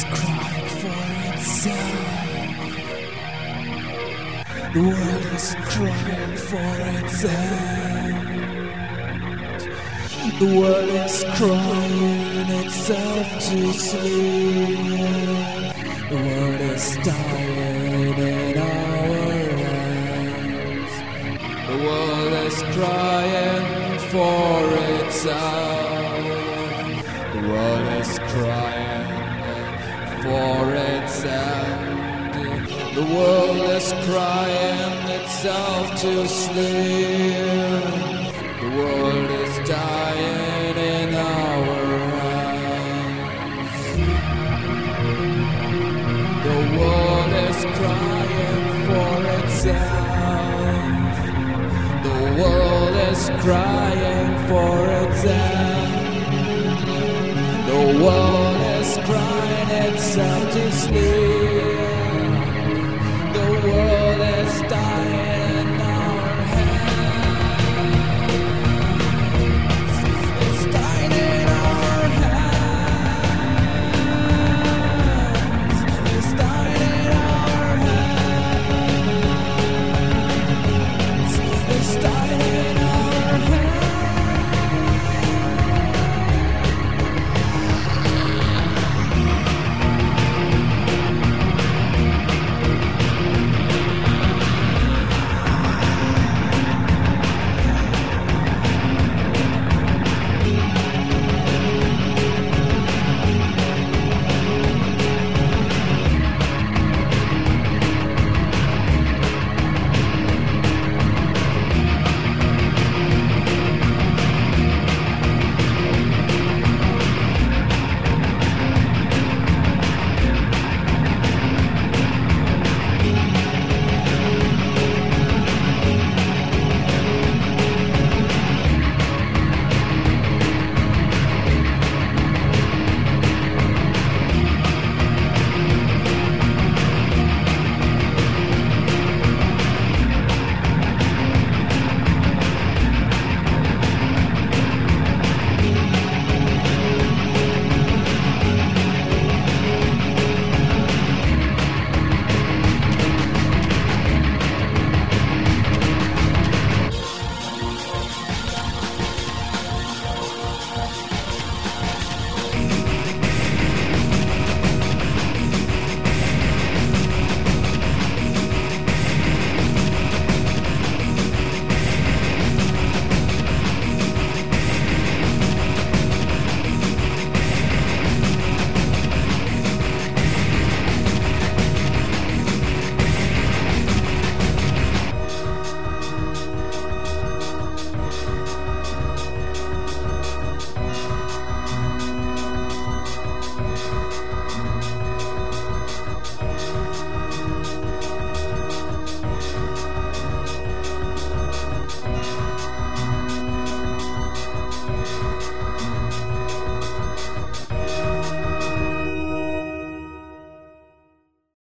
is crying for itself. The world is crying for itself. The world is crying itself to sleep. The world is dying in our eyes. The world is crying for itself. The world is crying for itself. The world is crying itself to sleep. The world is dying in our eyes. The world is crying for itself. The world is crying for itself. The world is crying itself to sleep.